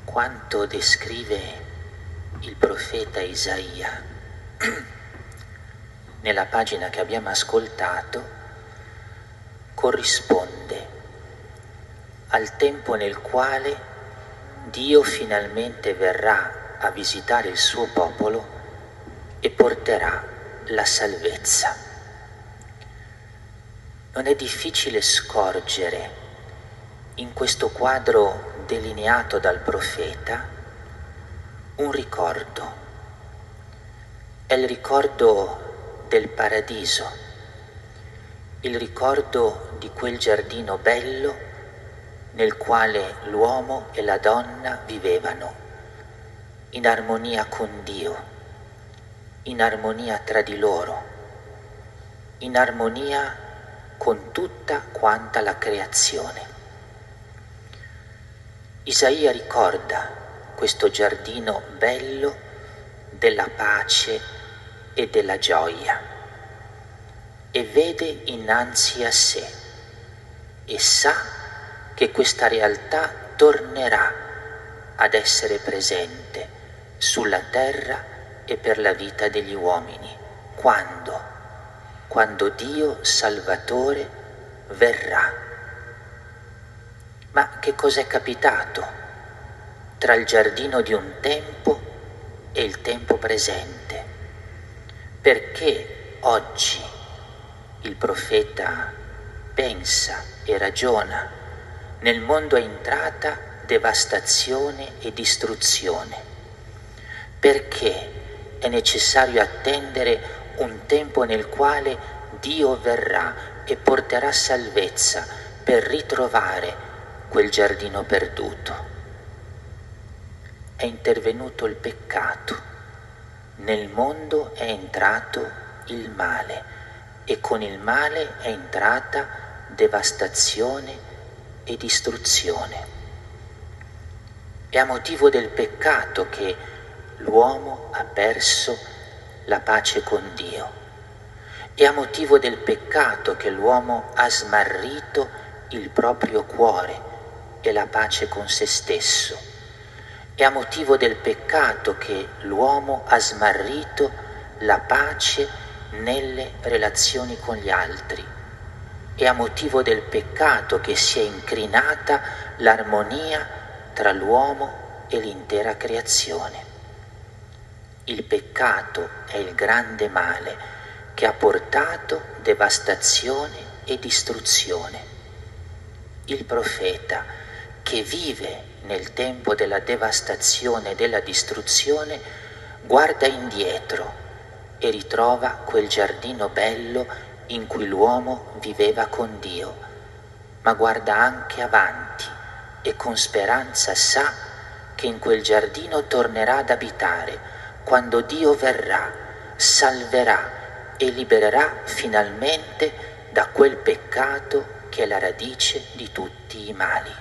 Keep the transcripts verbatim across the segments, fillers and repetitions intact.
quanto descrive il profeta Isaia nella pagina che abbiamo ascoltato corrisponde al tempo nel quale Dio finalmente verrà a visitare il suo popolo e porterà la salvezza. Non è difficile scorgere in questo quadro delineato dal profeta un ricordo. È il ricordo del paradiso, il ricordo di quel giardino bello nel quale l'uomo e la donna vivevano in armonia con Dio, in armonia tra di loro, in armonia con tutta quanta la creazione. Isaia ricorda questo giardino bello della pace e della gioia e vede innanzi a sé e sa che questa realtà tornerà ad essere presente sulla terra e per la vita degli uomini. Quando? Quando Dio Salvatore verrà. Ma che cos'è capitato tra il giardino di un tempo e il tempo presente? Perché oggi il profeta pensa e ragiona: nel mondo è entrata devastazione e distruzione. Perché è necessario attendere un tempo nel quale Dio verrà e porterà salvezza per ritrovare quel giardino perduto? È intervenuto il peccato, nel mondo è entrato il male e con il male è entrata devastazione e distruzione. È a motivo del peccato che l'uomo ha perso la pace con Dio. È a motivo del peccato che l'uomo ha smarrito il proprio cuore e la pace con se stesso. È a motivo del peccato che l'uomo ha smarrito la pace nelle relazioni con gli altri. È a motivo del peccato che si è incrinata l'armonia tra l'uomo e l'intera creazione. Il peccato è il grande male che ha portato devastazione e distruzione. Il profeta, che vive nel tempo della devastazione e della distruzione, guarda indietro e ritrova quel giardino bello in cui l'uomo viveva con Dio, ma guarda anche avanti e con speranza sa che in quel giardino tornerà ad abitare quando Dio verrà, salverà e libererà finalmente da quel peccato che è la radice di tutti i mali.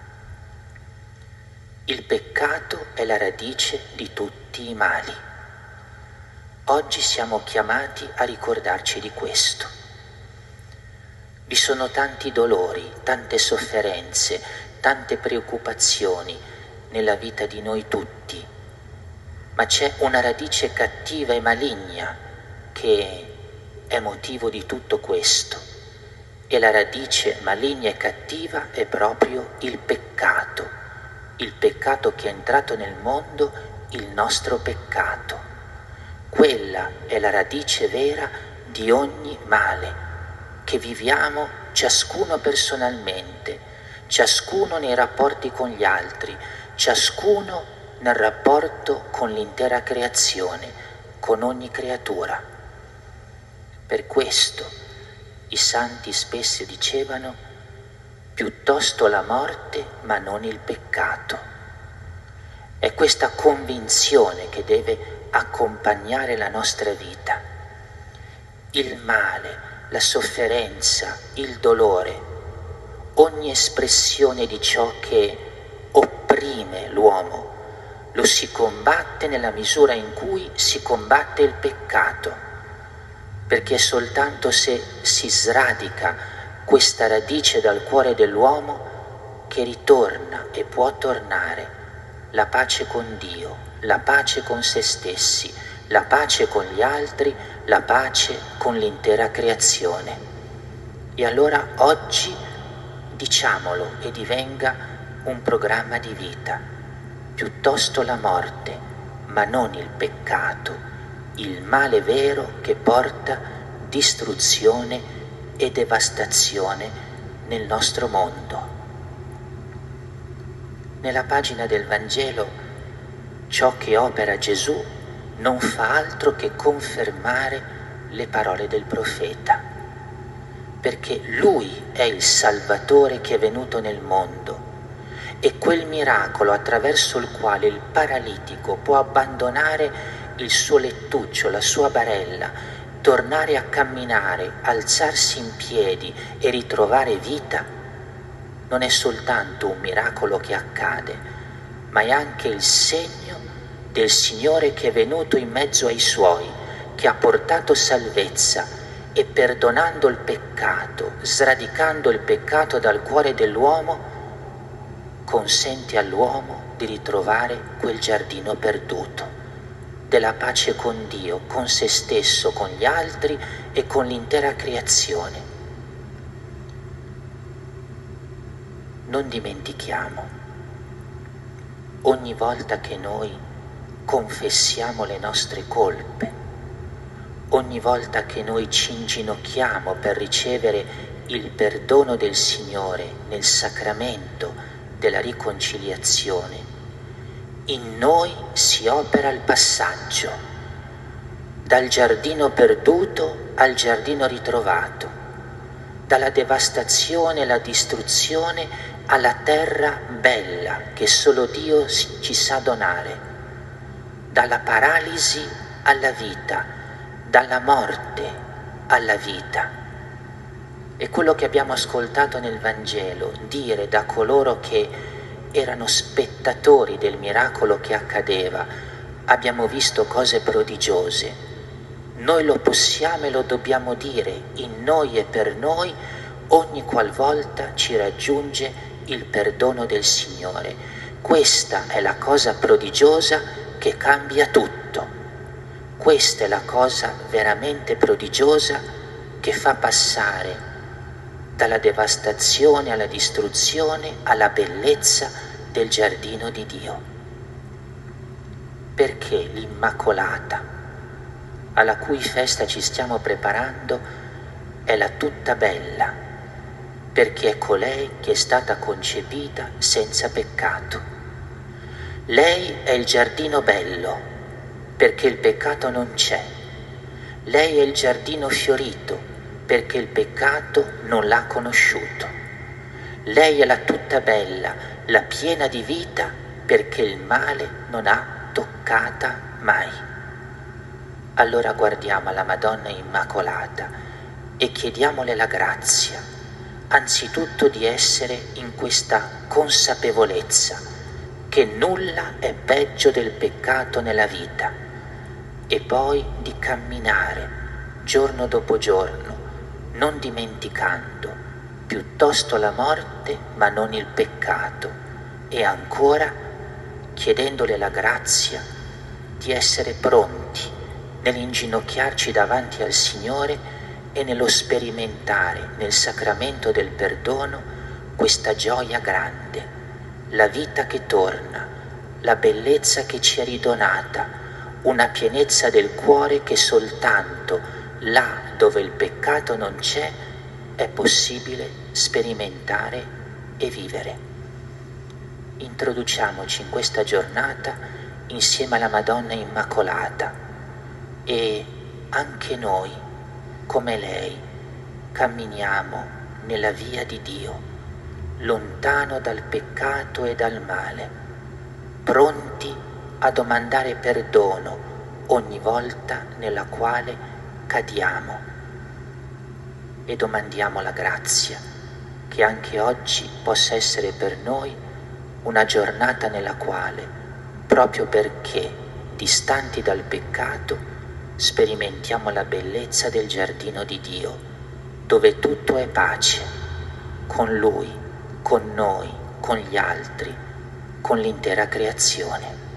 Il peccato è la radice di tutti i mali. Oggi siamo chiamati a ricordarci di questo. Vi sono tanti dolori, tante sofferenze, tante preoccupazioni nella vita di noi tutti, ma c'è una radice cattiva e maligna che è motivo di tutto questo, e la radice maligna e cattiva è proprio il peccato, il peccato che è entrato nel mondo, il nostro peccato. Quella è la radice vera di ogni male che viviamo ciascuno personalmente, ciascuno nei rapporti con gli altri, ciascuno nel rapporto con l'intera creazione, con ogni creatura. Per questo i santi spesso dicevano: piuttosto la morte, ma non il peccato. È questa convinzione che deve accompagnare la nostra vita. Il male, la sofferenza, il dolore, ogni espressione di ciò che opprime l'uomo, lo si combatte nella misura in cui si combatte il peccato, perché soltanto se si sradica questa radice dal cuore dell'uomo che ritorna e può tornare la pace con Dio, la pace con se stessi, la pace con gli altri, la pace con l'intera creazione. E allora oggi diciamolo e divenga un programma di vita, piuttosto la morte, ma non il peccato, il male vero che porta distruzione e devastazione nel nostro mondo. Nella pagina del Vangelo ciò che opera Gesù non fa altro che confermare le parole del profeta, perché Lui è il Salvatore che è venuto nel mondo e quel miracolo attraverso il quale il paralitico può abbandonare il suo lettuccio, la sua barella, tornare a camminare, alzarsi in piedi e ritrovare vita, non è soltanto un miracolo che accade, ma è anche il segno del Signore che è venuto in mezzo ai Suoi, che ha portato salvezza e perdonando il peccato, sradicando il peccato dal cuore dell'uomo, consente all'uomo di ritrovare quel giardino perduto, della pace con Dio, con se stesso, con gli altri e con l'intera creazione. Non dimentichiamo, ogni volta che noi confessiamo le nostre colpe, ogni volta che noi ci inginocchiamo per ricevere il perdono del Signore nel sacramento della riconciliazione, in noi si opera il passaggio dal giardino perduto al giardino ritrovato, dalla devastazione e alla distruzione alla terra bella che solo Dio ci sa donare, dalla paralisi alla vita, dalla morte alla vita. E quello che abbiamo ascoltato nel Vangelo dire da coloro che erano spettatori del miracolo che accadeva, abbiamo visto cose prodigiose. Noi lo possiamo e lo dobbiamo dire in noi e per noi ogni qualvolta ci raggiunge il perdono del Signore. Questa è la cosa prodigiosa che cambia tutto. Questa è la cosa veramente prodigiosa che fa passare dalla devastazione alla distruzione alla bellezza del giardino di Dio. Perché l'Immacolata, alla cui festa ci stiamo preparando, è la tutta bella, perché è colei che è stata concepita senza peccato. Lei è il giardino bello, perché il peccato non c'è. Lei è il giardino fiorito, perché il peccato non l'ha conosciuto. Lei è la tutta bella, la piena di vita, perché il male non ha toccata mai. Allora guardiamo alla Madonna Immacolata e chiediamole la grazia, anzitutto di essere in questa consapevolezza che nulla è peggio del peccato nella vita, e poi di camminare giorno dopo giorno, non dimenticando piuttosto la morte ma non il peccato, e ancora chiedendole la grazia di essere pronti nell'inginocchiarci davanti al Signore e nello sperimentare nel sacramento del perdono questa gioia grande, la vita che torna, la bellezza che ci è ridonata, una pienezza del cuore che soltanto là dove il peccato non c'è è possibile sperimentare e vivere. Introduciamoci in questa giornata insieme alla Madonna Immacolata e anche noi, come lei, camminiamo nella via di Dio, lontano dal peccato e dal male, pronti a domandare perdono ogni volta nella quale cadiamo, e domandiamo la grazia che anche oggi possa essere per noi una giornata nella quale, proprio perché distanti dal peccato, sperimentiamo la bellezza del giardino di Dio, dove tutto è pace, con Lui, con noi, con gli altri, con l'intera creazione.